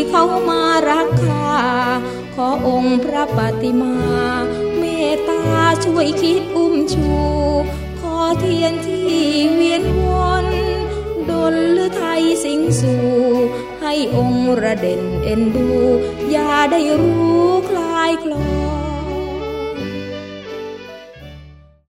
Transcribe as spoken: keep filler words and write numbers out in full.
เขามารักข้าขอองค์พระปฏิมาเมตตาช่วยคิดอุ้มชูขอเทียนที่เวียนวนดลฤทัยสิงสู่ให้องค์ระเด่นเอ็นดูอย่าได้รู้คลายคลอ